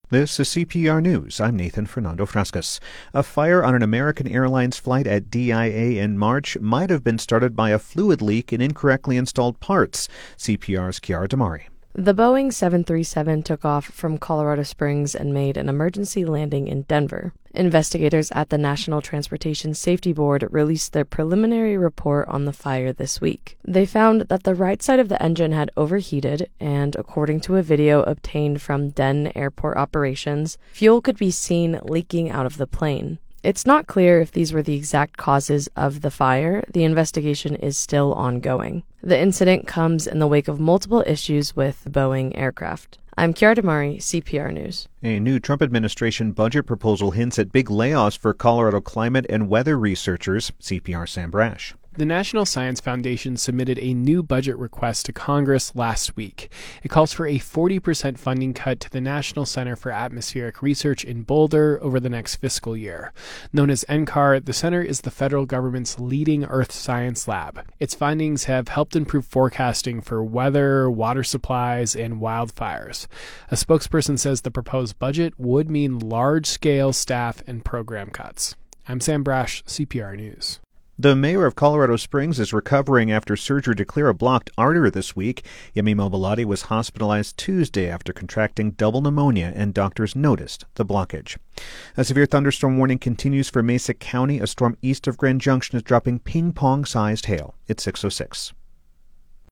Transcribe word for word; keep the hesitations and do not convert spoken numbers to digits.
This is C P R News. I'm Nathan Fernando Frascas. A fire on an American Airlines flight at D I A in March might have been started by a fluid leak in incorrectly installed parts. C P R's Chiara Damari. The Boeing seven thirty-seven took off from Colorado Springs and made an emergency landing in Denver. Investigators at the National Transportation Safety Board released their preliminary report on the fire this week. They found that the right side of the engine had overheated, and according to a video obtained from Denton Airport operations, fuel could be seen leaking out of the plane. It's not clear if these were the exact causes of the fire. The investigation is still ongoing. The incident comes in the wake of multiple issues with Boeing aircraft. I'm Chiara Damari, C P R News. A new Trump administration budget proposal hints at big layoffs for Colorado climate and weather researchers. C P R's Sam Brash. The National Science Foundation submitted a new budget request to Congress last week. It calls for a forty percent funding cut to the National Center for Atmospheric Research in Boulder over the next fiscal year. Known as N C A R, the center is the federal government's leading earth science lab. Its findings have helped improve forecasting for weather, water supplies, and wildfires. A spokesperson says the proposed budget would mean large-scale staff and program cuts. I'm Sam Brash, C P R News. The mayor of Colorado Springs is recovering after surgery to clear a blocked artery this week. Yemi Mobilati was hospitalized Tuesday after contracting double pneumonia, and doctors noticed the blockage. A severe thunderstorm warning continues for Mesa County. A storm east of Grand Junction is dropping ping-pong-sized hail. It's six oh six.